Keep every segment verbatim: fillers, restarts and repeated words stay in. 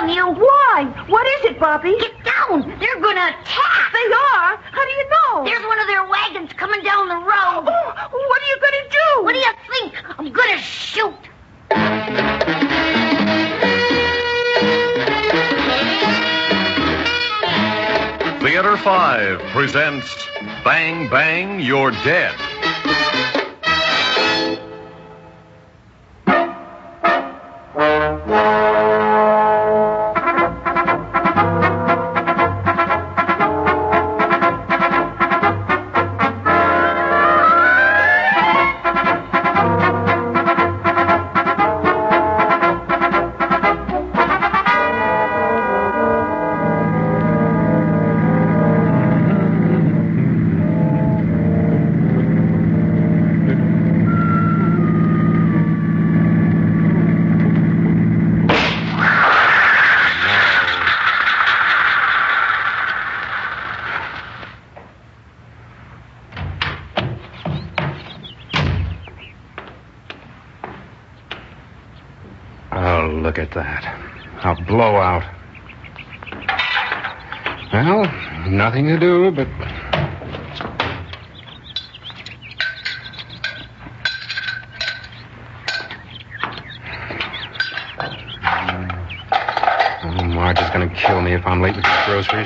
down, you. Why? What is it, Bobby? Get down. They're going to attack. They are? How do you know? There's one of their wagons coming down the road. Oh, what are you going to do? What do you think? I'm going to shoot. Theater five presents Bang Bang, You're Dead. Look at that. A blowout. Well, nothing to do but... Oh, Marge is going to kill me if I'm late with these groceries.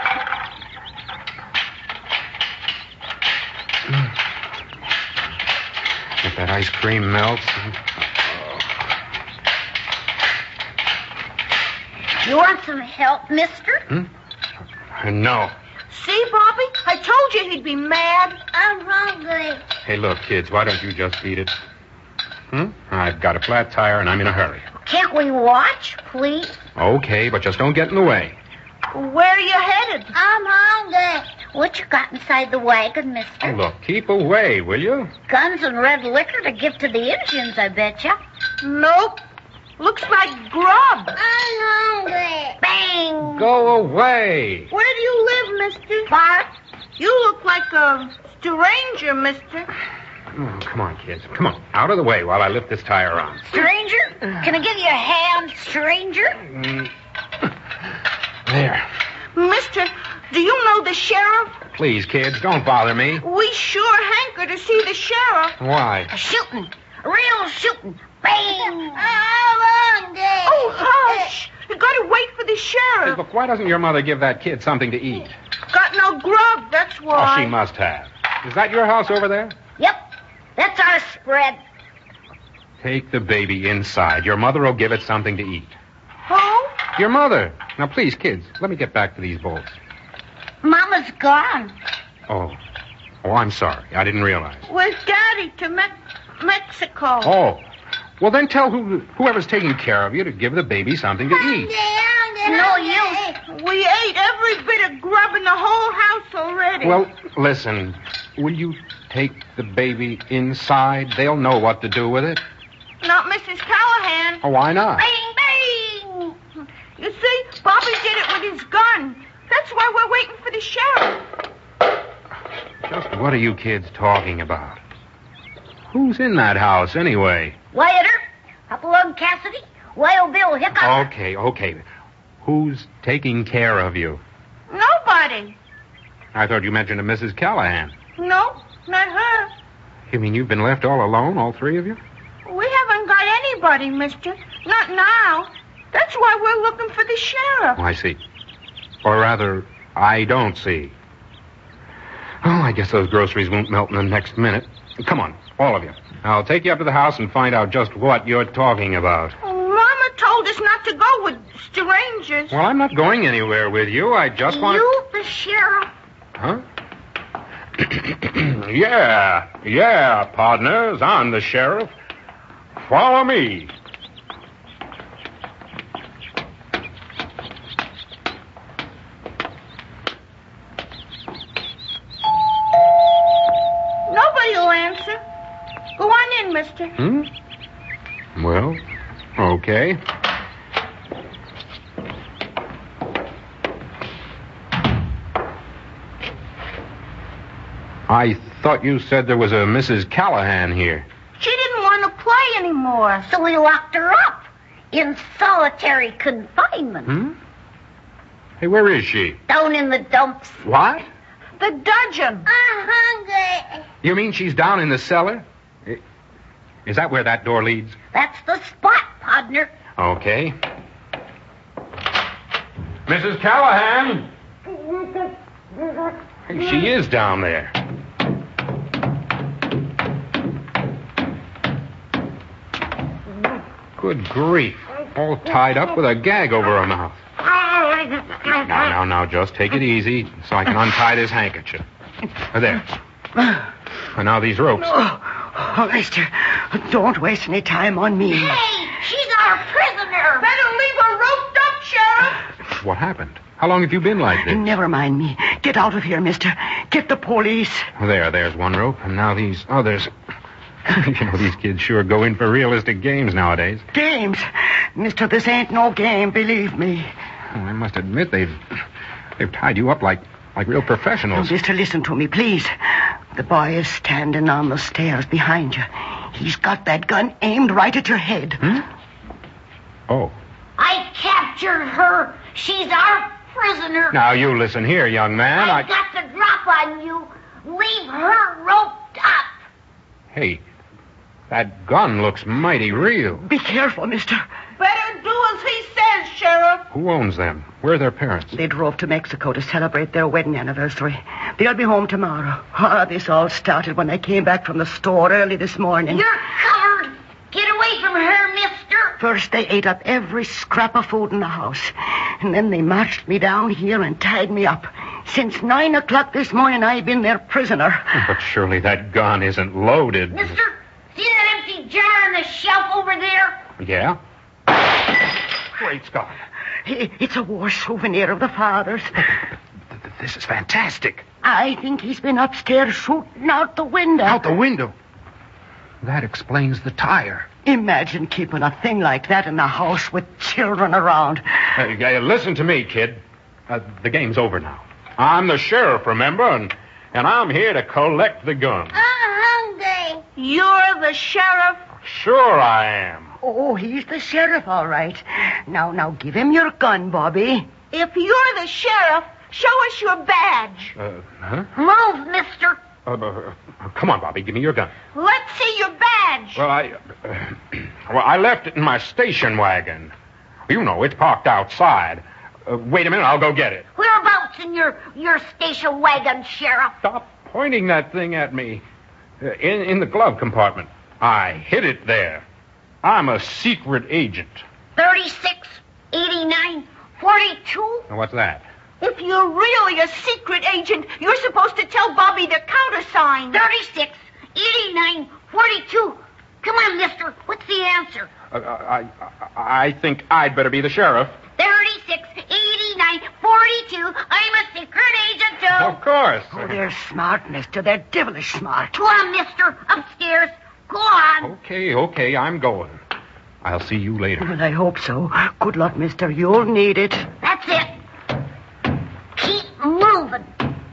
If that ice cream melts... You want some help, mister? Hmm? No. See, Bobby? I told you he'd be mad. I'm hungry. Hey, look, kids, why don't you just eat it? Hmm? I've got a flat tire and I'm in a hurry. Can't we watch, please? Okay, but just don't get in the way. Where are you headed? I'm hungry. What you got inside the wagon, mister? Oh, look, keep away, will you? Guns and red liquor to give to the Indians, I betcha. Nope. Looks like grub. I'm hungry. Bang! Go away. Where do you live, mister? Bart? You look like a stranger, mister. Oh, come on, kids. Come on. Out of the way while I lift this tire on. Stranger? Can I give you a hand, stranger? Mm. There. Mister, do you know the sheriff? Please, kids, don't bother me. We sure hanker to see the sheriff. Why? A shooting. A real shooting. Bang! Oh, hush! You gotta wait for the Hey, sheriff. look, why doesn't your mother give that kid something to eat? Got no grub, that's why. Oh, she must have. Is that your house over there? Yep. That's our spread. Take the baby inside. Your mother will give it something to eat. Oh? Your mother. Now, please, kids, let me get back to these bolts. Mama's gone. Oh. Oh, I'm sorry. I didn't realize. Where's Daddy? To Me- Mexico. Oh. Well, then tell who, whoever's taking care of you to give the baby something to eat. No use. We ate every bit of grub in the whole house already. Well, listen. Will you take the baby inside? They'll know what to do with it. Not Missus Callahan. Oh, why not? Bang, bang! You see, Bobby did it with his gun. That's why we're waiting for the sheriff. Just what are you kids talking about? Who's in that house, anyway? Wyatt Earp, Hopalong Cassidy, Wild Bill Hickok. Okay, okay. Who's taking care of you? Nobody. I thought you mentioned a Missus Callahan. No, not her. You mean you've been left all alone, all three of you? We haven't got anybody, mister. Not now. That's why we're looking for the sheriff. Oh, I see. Or rather, I don't see. Oh, I guess those groceries won't melt in the next minute. Come on, all of you. I'll take you up to the house and find out just what you're talking about. Oh, Mama told us not to go with strangers. Well, I'm not going anywhere with you. I just want You, the sheriff? Huh? yeah, yeah, partners. I'm the sheriff. Follow me. Nobody will answer. Go on in, mister. Hmm? Well, okay. I thought you said there was a Missus Callahan here. She didn't want to play anymore. So we locked her up. in solitary confinement. Hmm? Hey, where is she? Down in the dumps. What? The dungeon. I'm hungry. You mean she's down in the cellar? I- Is that where that door leads? That's the spot, partner. Okay. Missus Callahan! Hey, she is down there. Good grief. All tied up with a gag over her mouth. Now, now, now, just take it easy so I can untie this handkerchief. There. And now these ropes. Oh, Lester, don't waste any time on me. Hey, she's our prisoner. Better leave her roped up, Sheriff. What happened? How long have you been like this? Never mind me. Get out of here, mister. Get the police. There, there's one rope, and now these others. You know, these kids sure go in for realistic games nowadays. Games. Mister, this ain't no game, believe me. Oh, I must admit they've they've tied you up like like real professionals. Mister, listen to me, please. The boy is standing on the stairs behind you. He's got that gun aimed right at your head. Hmm? Oh. I captured her. She's our prisoner. Now, you listen here, young man. I've I... got the drop on you. Leave her roped up. Hey, that gun looks mighty real. Be careful, mister. Better do as he says, Sheriff. Who owns them? Where are their parents? They drove to Mexico to celebrate their wedding anniversary. They'll be home tomorrow. Oh, this all started when I came back from the store early this morning. You're covered. Get away from her, mister. First, they ate up every scrap of food in the house. And then they marched me down here and tied me up. Since nine o'clock this morning, I've been their prisoner. But surely that gun isn't loaded. Mister, see that empty jar on the shelf over there? Yeah? Great Scott. I- It's a war souvenir of the father's. This is fantastic. I think he's been upstairs shooting out the window. Out the window. That explains the tire. Imagine keeping a thing like that in the house with children around. Uh, uh, listen to me, kid. Uh, the game's over now. I'm the sheriff, remember? And, and I'm here to collect the gun. I'm hungry. You're the sheriff. Sure I am. Oh, he's the sheriff, all right. Now, now, give him your gun, Bobby. If you're the sheriff, show us your badge. Uh, huh? Move, mister. Uh, uh, uh, come on, Bobby, give me your gun. Let's see your badge. Well, I... Uh, well, I left it in my station wagon. You know, it's parked outside. Uh, wait a minute, I'll go get it. Whereabouts in your, your station wagon, Sheriff? Stop pointing that thing at me. Uh, in, in the glove compartment. I hid it there. I'm a secret agent. thirty-six, eighty-nine, forty-two. Now, what's that? If you're really a secret agent, you're supposed to tell Bobby the countersign. thirty-six, eighty-nine, forty-two. Come on, mister. What's the answer? Uh, I, I I think I'd better be the sheriff. thirty-six, eighty-nine, forty-two. I'm a secret agent, too. Of course. Oh, they're smart, mister. They're devilish smart. Go on, mister. Upstairs. Go on. Okay, okay, I'm going. I'll see you later. Well, I hope so. Good luck, mister. You'll need it. That's it. Keep moving.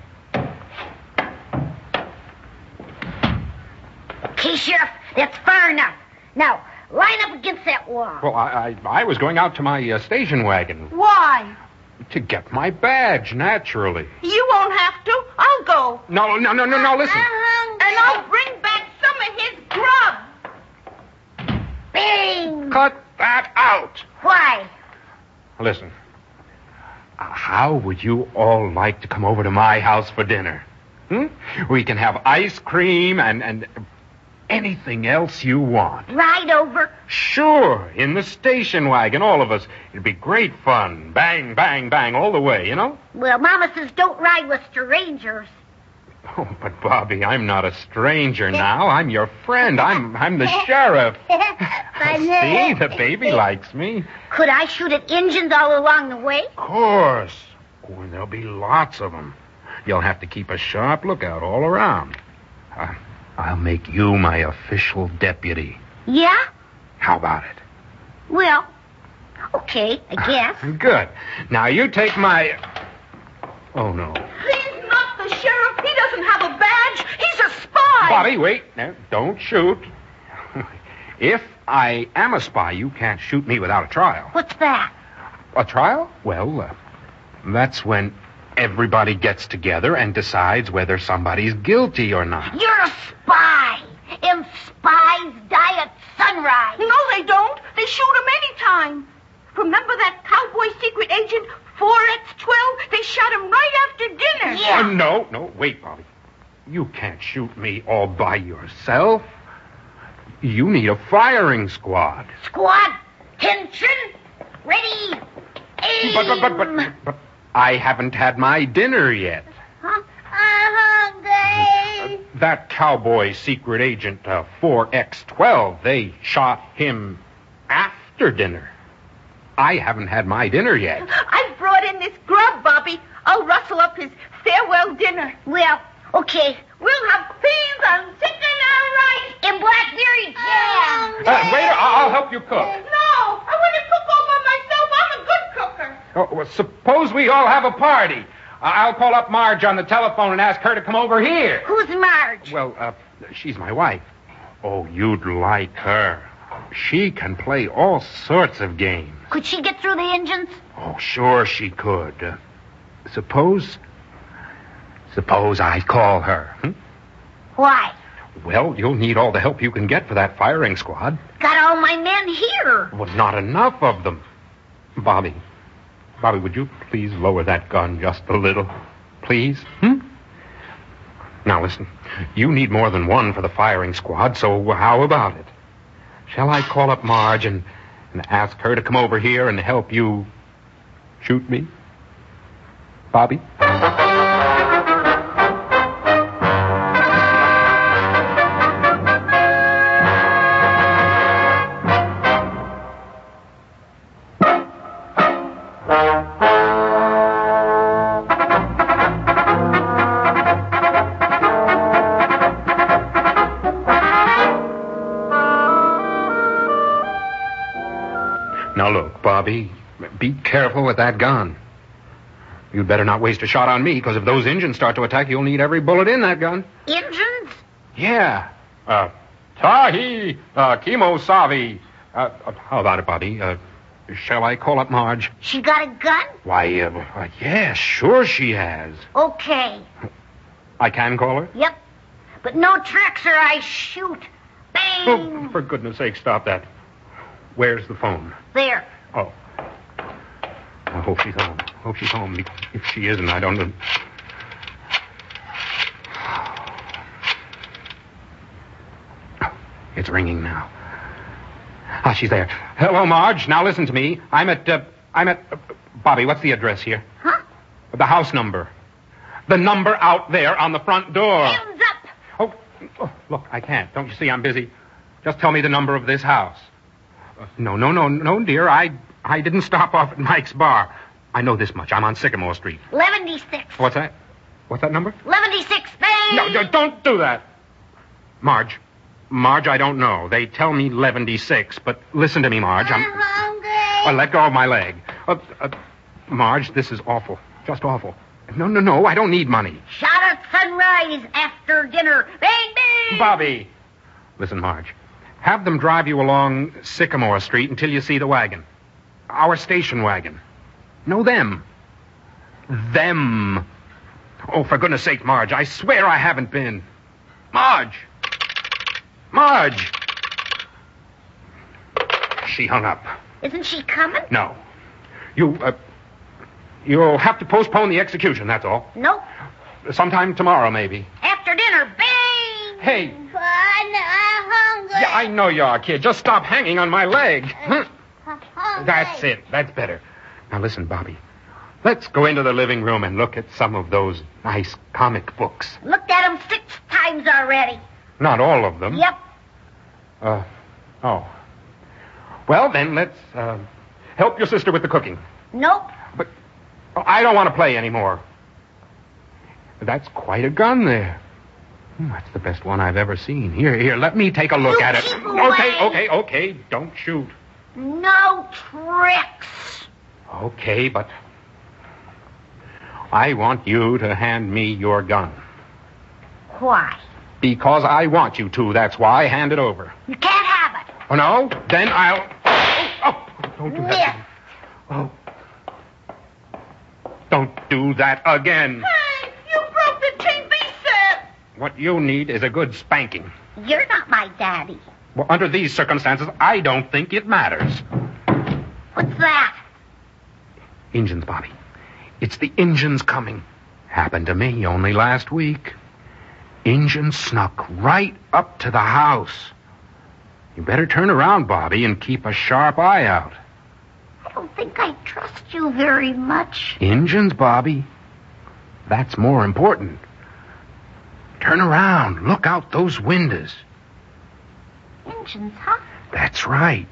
Okay, Sheriff. That's far enough. Now, line up against that wall. Well, I I, I was going out to my uh, station wagon Why? to get my badge, naturally. You won't have to. I'll go. No, no, no, no, no, listen. And I'll bring back some of his grub. Bing. Cut that out. Why? Listen. Uh, how would you all like to come over to my house for dinner? Hmm? We can have ice cream and, and anything else you want. Ride over. Sure, in the station wagon, all of us. It'd be great fun. Bang, bang, bang, all the way, you know? Well, Mama says don't ride with strangers. Oh, but Bobby, I'm not a stranger now. I'm your friend. I'm I'm the sheriff. See, the baby likes me. Could I shoot at Injuns all along the way? Of course. Oh, and there'll be lots of them. You'll have to keep a sharp lookout all around. Uh, I'll make you my official deputy. Yeah? How about it? Well, okay, I guess. Good. Now you take my... Oh, no. He's not the sheriff. He doesn't have a badge. He's a spy. Bobby, wait. No, don't shoot. If I am a spy. You can't shoot me without a trial. What's that? A trial? Well, uh, that's when everybody gets together and decides whether somebody's guilty or not. You're a spy. And spies die at sunrise. No, they don't. They shoot him anytime. Remember that cowboy secret agent four X twelve? They shot him right after dinner. Yeah. Uh, no, no, wait, Bobby. You can't shoot me all by yourself. You need a firing squad. Squad, tension, ready, aim. But, but, but, but, but I haven't had my dinner yet. Huh? I'm hungry. Uh, that cowboy secret agent, uh, four X twelve, they shot him after dinner. I haven't had my dinner yet. I've brought in this grub, Bobby. I'll rustle up his farewell dinner. Well, okay. We'll have beans on chicken and rice. And blackberry jam. Uh, waiter, I'll I'll help you cook. No, I want to cook all by myself. I'm a good cooker. Oh, well, suppose we all have a party. Uh, I'll call up Marge on the telephone and ask her to come over here. Who's Marge? Well, uh, she's my wife. Oh, you'd like her. She can play all sorts of games. Could she get through the engines? Oh, sure she could. Uh, suppose... Suppose I call her. Hmm? Why? Well, you'll need all the help you can get for that firing squad. Got all my men here. Well, not enough of them. Bobby. Bobby, would you please lower that gun just a little? Please? Hmm? Now, listen. You need more than one for the firing squad, so how about it? Shall I call up Marge and, and ask her to come over here and help you shoot me? Bobby? Now, look, Bobby, be careful with that gun. You'd better not waste a shot on me, because if those engines start to attack, you'll need every bullet in that gun. Engines? Yeah. Uh, Tahi, uh, Kimo Savi. Uh, uh, how about it, Bobby? Uh, shall I call up Marge? She got a gun? Why, uh, uh, yeah, sure she has. Okay. I can call her? Yep. But no tricks or I shoot. Bang! Oh, for goodness sake, stop that. Where's the phone? There. Oh. I hope she's home. I hope she's home. If she isn't, I don't know. It's ringing now. Ah, she's there. Hello, Marge. Now listen to me. I'm at, uh, I'm at, uh, Bobby, what's the address here? Huh? The house number. The number out there on the front door. Hands up. Oh, oh, look, I can't. Don't you see I'm busy? Just tell me the number of this house. Uh, no, no, no, no, dear. I I didn't stop off at Mike's bar. I know this much. I'm on Sycamore Street. eleven six. What's that? What's that number? eleven six. Bang! No, no, don't do that. Marge. Marge, I don't know. They tell me eleven six, but listen to me, Marge. I'm... I'm hungry. Uh, let go of my leg. Uh, uh, Marge, this is awful. Just awful. No, no, no. I don't need money. Shot at sunrise after dinner. Bang, bang! Bobby. Listen, Marge. Have them drive you along Sycamore Street until you see the wagon. Our station wagon. No, them. Them. Oh, for goodness sake, Marge, I swear I haven't been. Marge! Marge! She hung up. Isn't she coming? No. You, uh, you'll have to postpone the execution, that's all. Nope. Sometime tomorrow, maybe. After dinner. Bang! Hey. Fun, I'm hungry. Yeah, I know you are, kid. Just stop hanging on my leg. Huh? I'm hungry. That's it. That's better. Now listen, Bobby. Let's go into the living room and look at some of those nice comic books. Looked at them six times already. Not all of them. Yep. Uh, oh. Well, then, let's, uh, help your sister with the cooking. Nope. But oh, I don't want to play anymore. That's quite a gun there. Hmm, that's the best one I've ever seen. Here, here, let me take a look You at it. keep Okay, away. okay, okay. Don't shoot. No tricks. Okay, but I want you to hand me your gun. Why? Because I want you to, that's why. Hand it over. You can't have it. Oh, no? Then I'll... Oh, oh, don't do that. Yes. Oh. Don't do that again. Hey, you broke the T V set. What you need is a good spanking. You're not my daddy. Well, under these circumstances, I don't think it matters. What's that? Injuns, Bobby. It's the Injuns coming. Happened to me only last week. Injuns snuck right up to the house. You better turn around, Bobby, and keep a sharp eye out. I don't think I trust you very much. Injuns, Bobby. That's more important. Turn around. Look out those windows. Engines, huh? That's right.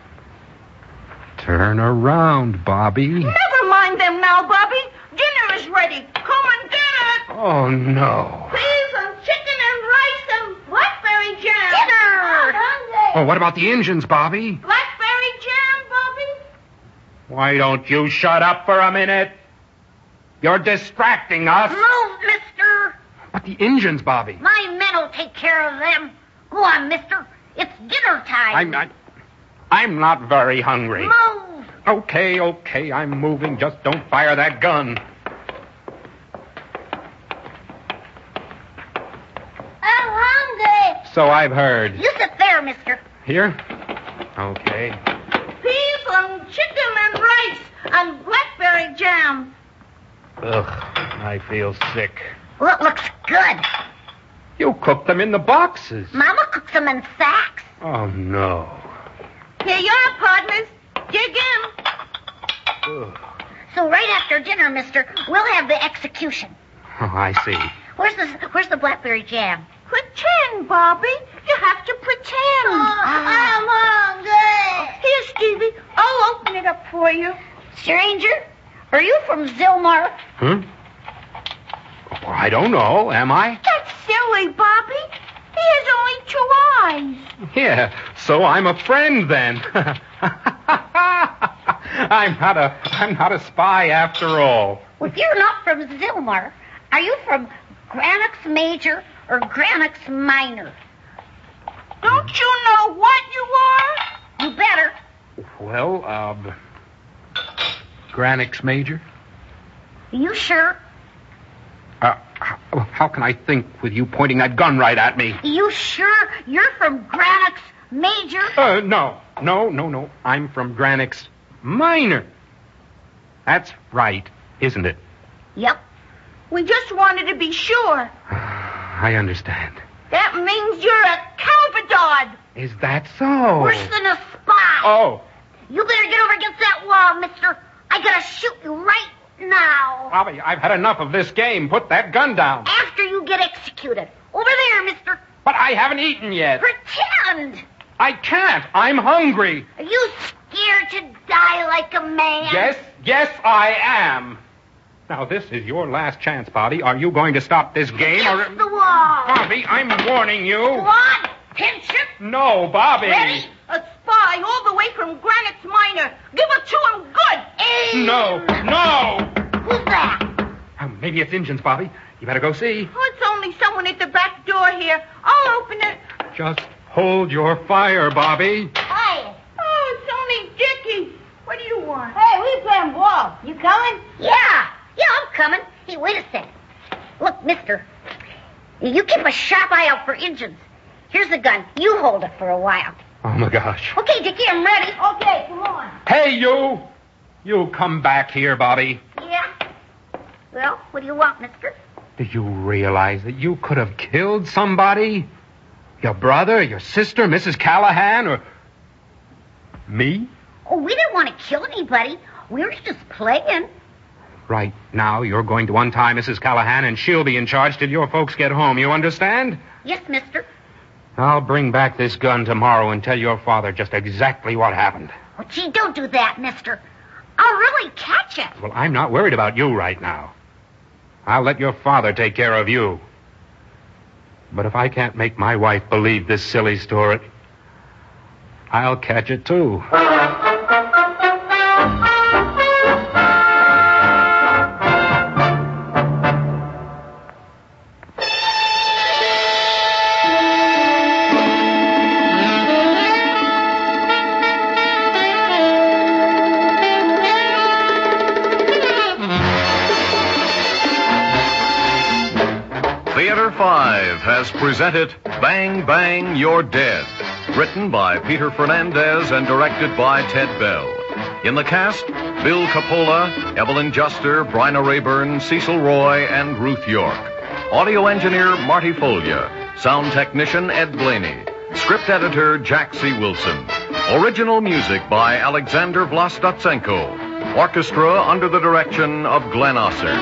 Turn around, Bobby. Never mind them now, Bobby. Dinner is ready. Come and get it. Oh, no. Peas and chicken and rice and blackberry jam. Dinner! I'm hungry. Oh, what about the Injuns, Bobby? Blackberry jam, Bobby? Why don't you shut up for a minute? You're distracting us. Move, mister. But the Injuns, Bobby. My men will take care of them. Go on, mister. It's dinner time. I'm not... I'm not very hungry. Move. Okay, okay, I'm moving. Just don't fire that gun. I'm hungry. So I've heard. You sit there, mister. Here? Okay. Peas and chicken and rice and blackberry jam. Ugh, I feel sick. Well, it looks good. You cooked them in the boxes. Mama cooks them in sacks. Oh, no. Here you are, partners. Dig in. Ugh. So right after dinner, mister, we'll have the execution. Oh, I see. Where's the Where's the blackberry jam? Pretend, Bobby. You have to pretend. I'm hungry. Here, Stevie. I'll open it up for you. Stranger, are you from Zilmar? Huh? Oh, I don't know, am I? That's silly, Bobby. He has only two eyes. Yeah, so I'm a friend then. I'm not a I'm not a spy after all. Well, if you're not from Zilmar, are you from Granix Major or Granix Minor? Don't you know what you are? You better. Well, um, Granix Major? Are you sure? Uh, how, how can I think with you pointing that gun right at me? Are you sure you're from Granix Major? Uh, no, no, no, no. I'm from Granix Minor. That's right, isn't it? Yep. We just wanted to be sure. I understand. That means you're a Calvadon. Is that so? Worse than a spy. Oh, You better get over against that wall, mister. I gotta shoot you right now. Bobby, I've had enough of this game. Put that gun down. After you get executed. Over there, mister. But I haven't eaten yet. Pretend. I can't. I'm hungry. Are you scared to die like a man? Yes, yes, I am. Now, this is your last chance, Bobby. Are you going to stop this game? Or... Against the wall. Bobby, I'm warning you. Go on. Pinch it. No, Bobby. Ready? A spy all the way from Granix Minor. Give it to him good. Aim. No, no. Who's that? Oh, maybe it's Injuns, Bobby. You better go see. Oh, it's only someone at the back door here. I'll open it. Just hold your fire, Bobby. Hi. Oh, it's only Dickie. What do you want? Hey, we playing ball. You coming? Yeah. Yeah, I'm coming. Hey, wait a sec. Look, mister. You keep a sharp eye out for Injuns. Here's the gun. You hold it for a while. Oh, my gosh. Okay, Dickie, I'm ready. Okay, come on. Hey, you. You come back here, Bobby. Yeah? Well, what do you want, mister? Do you realize that you could have killed somebody? Your brother, your sister, Missus Callahan, or... me? Oh, we didn't want to kill anybody. We were just playing. Right now, you're going to untie Missus Callahan, and she'll be in charge till your folks get home. You understand? Yes, mister. I'll bring back this gun tomorrow and tell your father just exactly what happened. Oh, gee, don't do that, mister. I'll really catch it. Well, I'm not worried about you right now. I'll let your father take care of you. But if I can't make my wife believe this silly story, I'll catch it too. five has presented Bang Bang, You're Dead. Written by Peter Fernandez and directed by Ted Bell. In the cast, Bill Coppola, Evelyn Juster, Bryna Rayburn, Cecil Roy, and Ruth York. Audio engineer Marty Folia. Sound technician Ed Blaney. Script editor Jack C. Wilson. Original music by Alexander Vlastotsenko. Orchestra under the direction of Glenn Osser.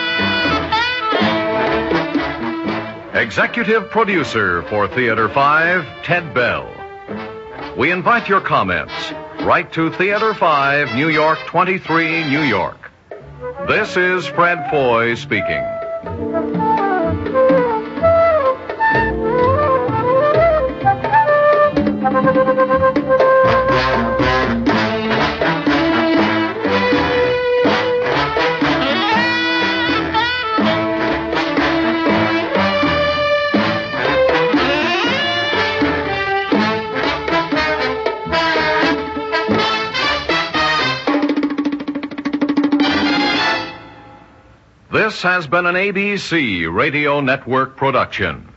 Executive producer for Theater five, Ted Bell. We invite your comments. Write to Theater five, New York twenty-three, New York. This is Fred Foy speaking. This has been an A B C Radio Network production.